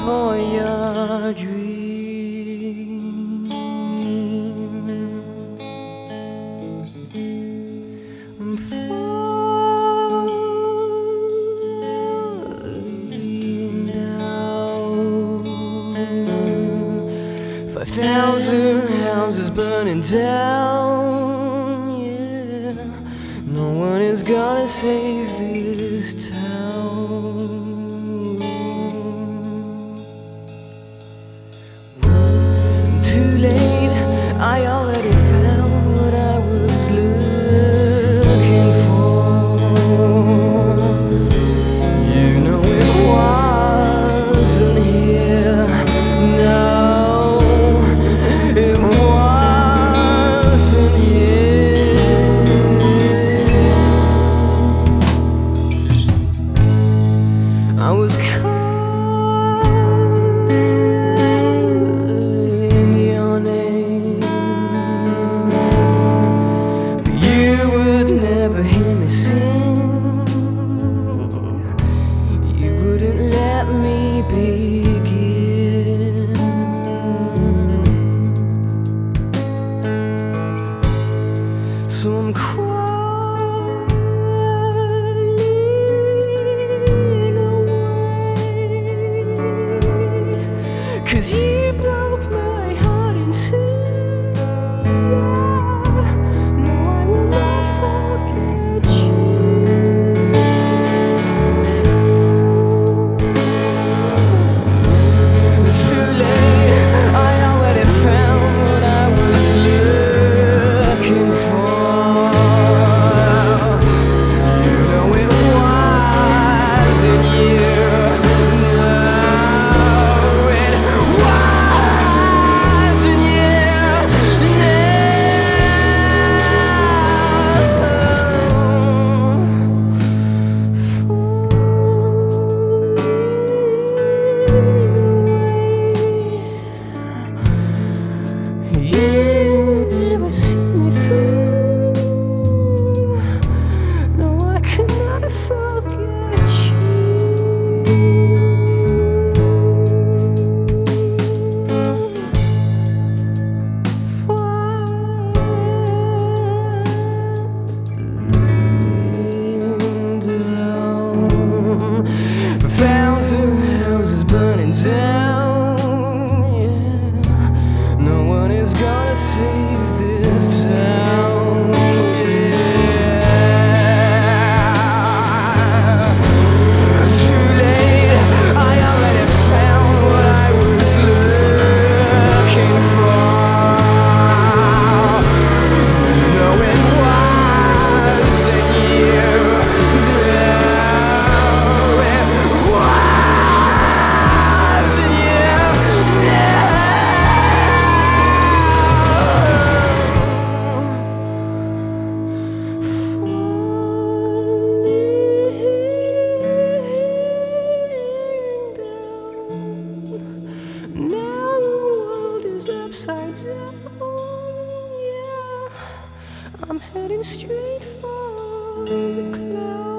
for your dream. I'm falling down. 5,000 houses burning down, yeah. No one is gonna save this town. Too late, I already found what I was looking for. You know it wasn't here, no, it wasn't here. I was calling your name, but you would never hear me sing. You wouldn't let me begin. So I'm crawling away, 'cause you broke my heart in two. No, I will not forget you. Too late, I already found what I was looking for. You know it wasn't you. No, it wasn't you. You never see me through. No, I cannot forget you. Falling down, 1,000 houses burning down, yeah. No one is gonna save this town, yeah. Too late, I already found what I was looking for. You know it wasn't you. No, it wasn't you. Now the world is upside down, yeah. I'm heading straight for the clouds.